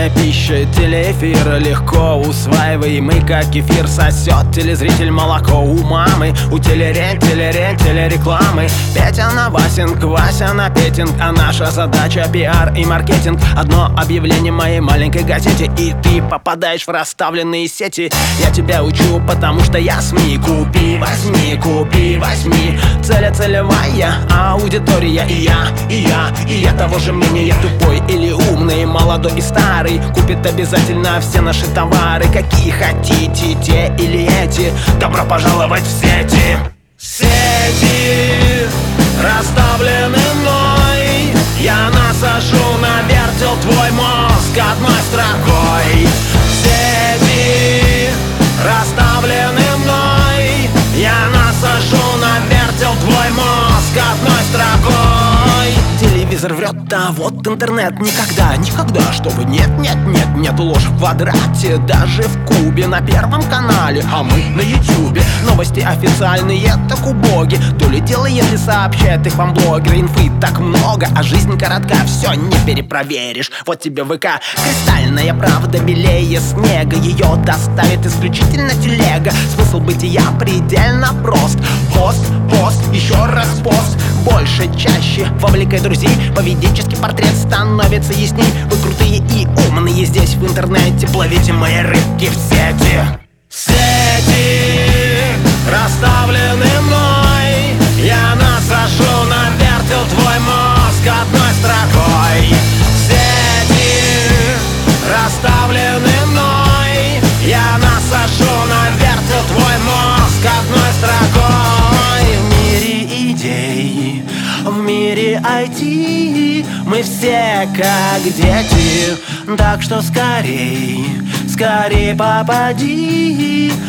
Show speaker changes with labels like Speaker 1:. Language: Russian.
Speaker 1: Вкусная пища, телеэфир легко усваиваемый, как кефир. Сосет телезритель молоко у мамы, у телерекламы. Петя на Васинг, Вася на Петинг, а наша задача пиар и маркетинг. Одно объявление моей маленькой газете, и ты попадаешь в расставленные сети. Я тебя учу, потому что я СМИ. Купи, возьми, целевая аудитория. И я того же мнения. Тупой или умный, молодой и старый купит обязательно все наши товары. Какие хотите, те или эти. Добро пожаловать в сети. Сети расставлены мной. Я насажу на вертел твой мозг одной строкой. Сети расставлены мной. Я насажу на вертел твой мозг одной строкой. Телевизор врет, да вот интернет. Никогда, чтобы нет ложь в квадрате. Даже в Кубе на Первом канале, а мы на Ютубе. Новости официальные так убоги. То ли дело, если сообщает их вам блогеры. Инфы так много, а жизнь коротка, все не перепроверишь. Вот тебе ВК, кристальная правда белее снега. Ее доставит исключительно телега. Смысл бытия предельно прост. Пост, еще раз пост. Больше, чаще, вовлекай друзей. Поведенческий портрет становится ясней. Вы крутые и умные здесь в интернете. Плавите мои рыбки в сети. Сети расставлены мной. Я насажу на вертел твой мозг одной строкой. Сети расставлены мной. Я насажу на вертел твой мозг одной строкой. В мире идей, в мире IT мы все как дети. Так что скорей попади